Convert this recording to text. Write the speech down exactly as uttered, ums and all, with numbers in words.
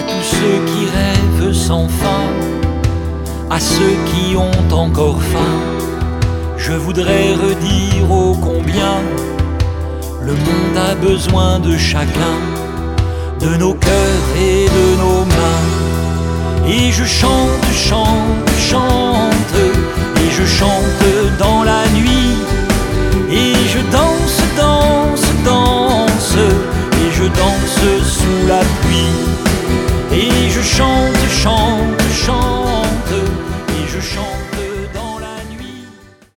tous ceux qui rêvent sans fin, à ceux qui ont encore faim, je voudrais redire ô combien le monde a besoin de chacun, de nos cœurs et de nos mains. Et je chante, chante, chante, et je chante dans la nuit, et